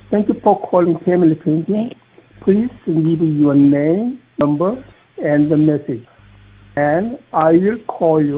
Thank you for calling Family Printing. Please leave your name, number, and the message, and I will call you